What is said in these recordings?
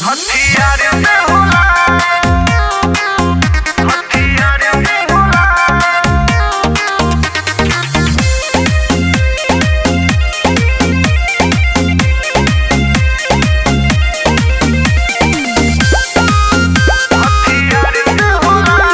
हथियार से होला, हथियार से होला। हथियार से होला,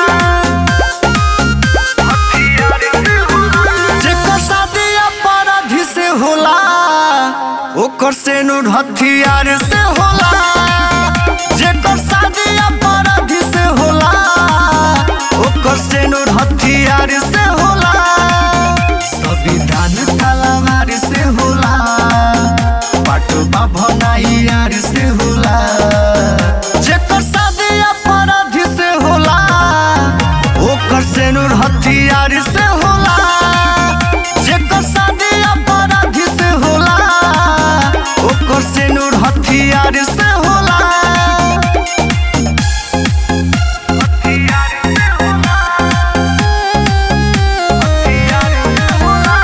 हथियार से होला। जेकर शादी अपराधी से होला ओकर सेनुर हथियार से होला। जेकर शादी अपराधी से होला ओकर सेनुर हथियार से होला। संविधान तलवार से होला, पाटवा भनाइयार से होला। जेकर शादी अपराधी से होला ओकर सेनुर हथियार से होला। जेकर शादी अपराधी से होला ओकर सेनुर हथियार से होला। हथियार से होला, हथियार से होला।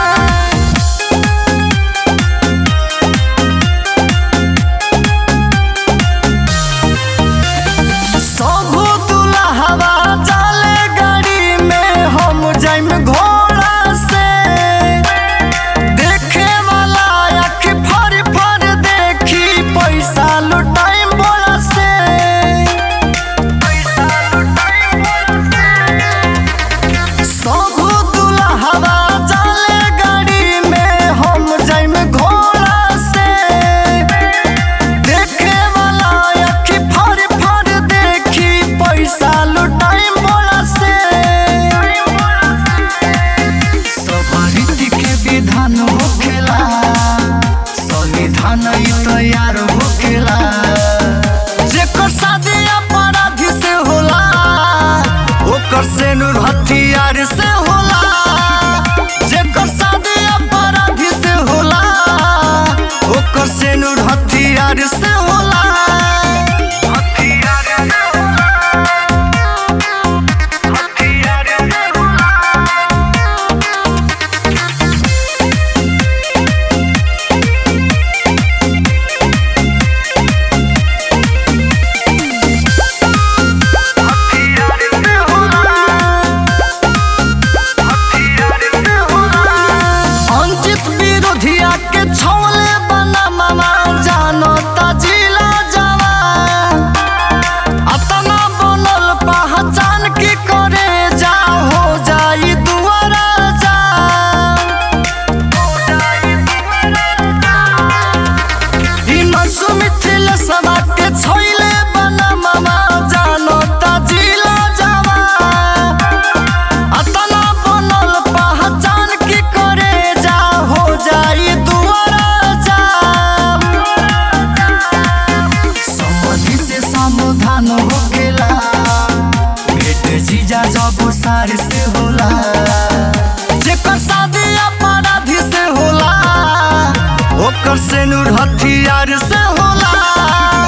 सबो दुल्हवा जाले गाड़ी में, हम जाइम घोड़ा से। देखे वाला आँख फर फर देखी, पैसा लुटाइम बोला से। पैसा लुटाई बोला से। सबो दुल्हवा जाले गाड़ी में, हम जाइम घोड़ा से। देखे वाला आँख फर फर देखी, पैसा लुटाइम बोला से। सब रीति के विधान होखेला, संविधान ई तैयार होखेला। जेकर शादी अपराधी से होला ओकर सेनुर हथियार से होला। जेकर शादी अपराधी से होला ओकर सेनुर हथियार से होला। हथियार से होला, हथियार से होला। हथियार से होला, हथियार से होला। अंकित विरोधिया के छौले बना मामा, जानो जिला जवान। अतना बनल पहचान की करे जा, हो जाई दुआरा जा। ई मासूम मिथिल सभा के छौले बना मामा, जानो जिला जवान। अतना बनल पहचान की करे जा, हो जाई दुआरा जा। समधि से समाधान होखेला, भेट जीजा जब सार से होला। जेकर शादी अपराधी से होला ओकर सेनुर हथियार से होला।